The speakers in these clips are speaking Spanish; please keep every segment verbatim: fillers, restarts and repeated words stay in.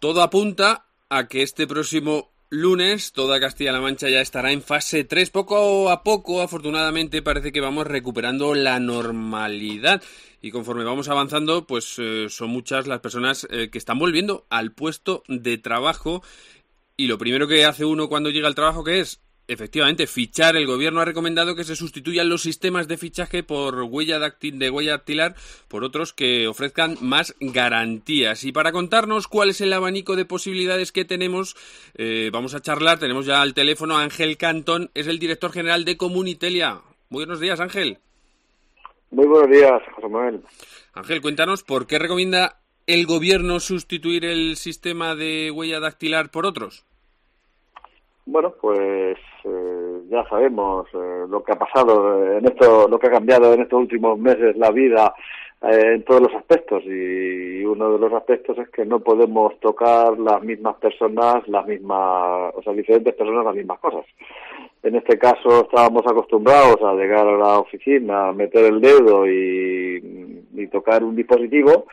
todo apunta a que este próximo lunes toda Castilla-La Mancha ya estará en fase tres. Poco a poco, afortunadamente, parece que vamos recuperando la normalidad. Y conforme vamos avanzando, pues eh, son muchas las personas eh, que están volviendo al puesto de trabajo. Y lo primero que hace uno cuando llega al trabajo, ¿qué es? Efectivamente, fichar. El gobierno ha recomendado que se sustituyan los sistemas de fichaje por huella dactil, de huella dactilar por otros que ofrezcan más garantías. Y para contarnos cuál es el abanico de posibilidades que tenemos, eh, vamos a charlar. Tenemos ya al teléfono a Ángel Cantón, es el director general de Comunitelia. Muy buenos días, Ángel. Muy buenos días, José Manuel. Ángel, cuéntanos, ¿por qué recomienda el gobierno sustituir el sistema de huella dactilar por otros? Bueno, pues eh, ya sabemos eh, lo que ha pasado en esto, lo que ha cambiado en estos últimos meses la vida eh, en todos los aspectos, y uno de los aspectos es que no podemos tocar las mismas personas, las mismas, o sea, diferentes personas las mismas cosas. En este caso estábamos acostumbrados a llegar a la oficina, meter el dedo y, y tocar un dispositivo.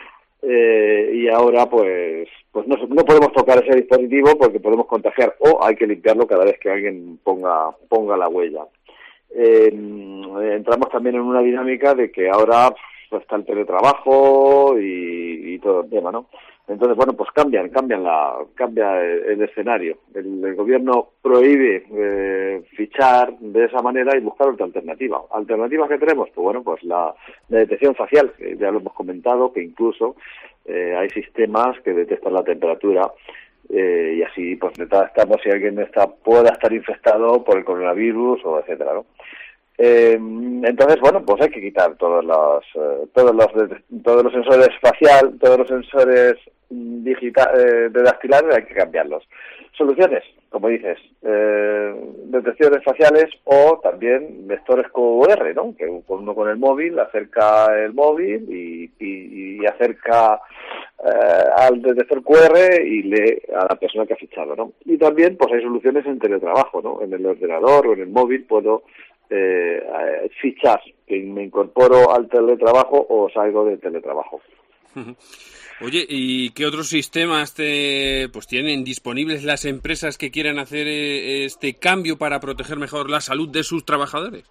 Eh, y ahora pues pues no, no podemos tocar ese dispositivo porque podemos contagiar, o hay que limpiarlo cada vez que alguien ponga ponga la huella. Eh, entramos también en una dinámica de que ahora pues, está el teletrabajo y, y todo el tema, ¿no? Entonces, bueno, pues cambian, cambian la, cambia el, el escenario. El, el gobierno prohíbe eh, fichar de esa manera y buscar otra alternativa. ¿Alternativas que tenemos? Pues bueno, pues la, la detección facial, que ya lo hemos comentado, que incluso eh, hay sistemas que detectan la temperatura eh, y así pues detectamos si alguien está pueda estar infectado por el coronavirus o etcétera, ¿no? Eh, entonces, bueno, pues hay que quitar todos los, eh, todos los, todos los sensores facial, todos los sensores digital, eh, de dactilares, hay que cambiarlos. Soluciones, como dices, eh, detecciones faciales o también vectores Q R, ¿no? Que uno con el móvil acerca el móvil y, y, y acerca eh, al detector Q R y lee a la persona que ha fichado, ¿no? Y también, pues hay soluciones en teletrabajo, ¿no? En el ordenador o en el móvil puedo Eh, eh, fichar, que me incorporo al teletrabajo o salgo del teletrabajo. Oye, ¿y qué otros sistemas te, pues tienen disponibles las empresas que quieran hacer este cambio para proteger mejor la salud de sus trabajadores?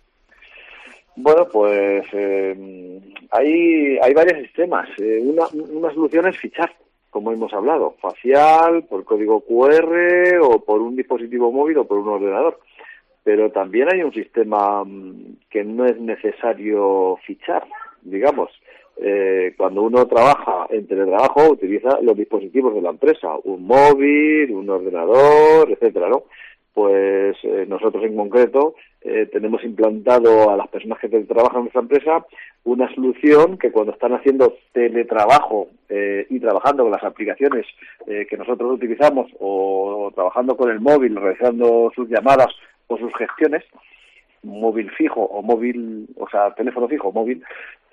Bueno, pues eh, hay, hay varios sistemas. Eh, una, una solución es fichar, como hemos hablado, facial, por código Q R o por un dispositivo móvil o por un ordenador. Pero también hay un sistema que no es necesario fichar, digamos. Eh, cuando uno trabaja en teletrabajo, utiliza los dispositivos de la empresa, un móvil, un ordenador, etcétera, ¿no? Pues eh, nosotros en concreto eh, tenemos implantado a las personas que trabajan en nuestra empresa una solución que cuando están haciendo teletrabajo eh, y trabajando con las aplicaciones eh, que nosotros utilizamos o, o trabajando con el móvil, realizando sus llamadas o sus gestiones, móvil fijo o móvil, o sea, teléfono fijo o móvil,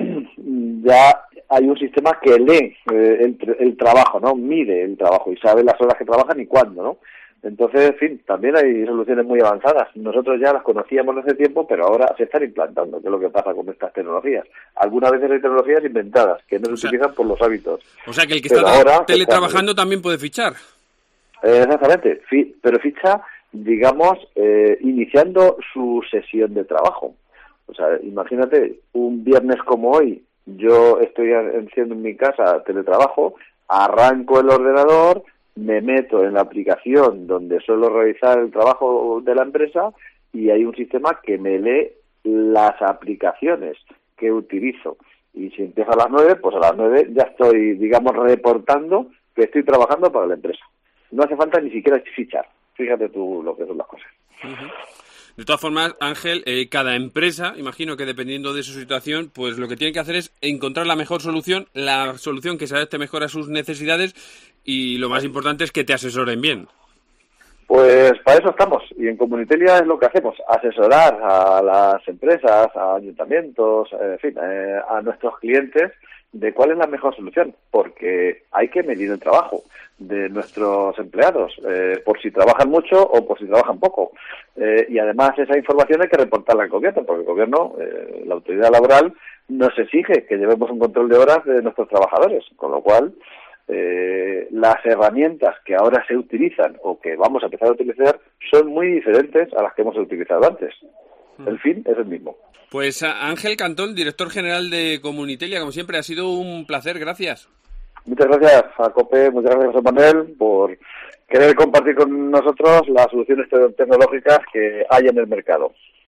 ya hay un sistema que lee eh, el, el trabajo, ¿no? Mide el trabajo y sabe las horas que trabajan y cuándo, ¿no? Entonces, en fin, también hay soluciones muy avanzadas. Nosotros ya las conocíamos hace tiempo, pero ahora se están implantando, que es lo que pasa con estas tecnologías. Algunas veces hay tecnologías inventadas, que no se o sea, utilizan por los hábitos. O sea, que el que pero está ahora teletrabajando está... también puede fichar. Eh, exactamente, fi- pero ficha, digamos, eh, iniciando su sesión de trabajo. O sea, imagínate, un viernes como hoy, yo estoy haciendo en mi casa teletrabajo, arranco el ordenador, me meto en la aplicación donde suelo realizar el trabajo de la empresa y hay un sistema que me lee las aplicaciones que utilizo. Y si empieza a las nueve, pues a las nueve ya estoy, digamos, reportando que estoy trabajando para la empresa. No hace falta ni siquiera fichar. Fíjate tú lo que son las cosas. Uh-huh. De todas formas, Ángel, eh, cada empresa, imagino que dependiendo de su situación, pues lo que tiene que hacer es encontrar la mejor solución, la solución que se adapte mejor a sus necesidades y lo más importante es que te asesoren bien. Pues para eso estamos, y en Comunitelia es lo que hacemos, asesorar a las empresas, a ayuntamientos, en fin, eh, a nuestros clientes de cuál es la mejor solución, porque hay que medir el trabajo de nuestros empleados, eh, por si trabajan mucho o por si trabajan poco. Eh, y además esa información hay que reportarla al gobierno, porque el gobierno, eh, la autoridad laboral, nos exige que llevemos un control de horas de nuestros trabajadores, con lo cual eh, las herramientas que ahora se utilizan o que vamos a empezar a utilizar son muy diferentes a las que hemos utilizado antes. El fin es el mismo. Pues Ángel Cantón, director general de Comunitelia, como siempre, ha sido un placer, gracias. Muchas gracias a COPE, muchas gracias a Manuel por querer compartir con nosotros las soluciones tecnológicas que hay en el mercado.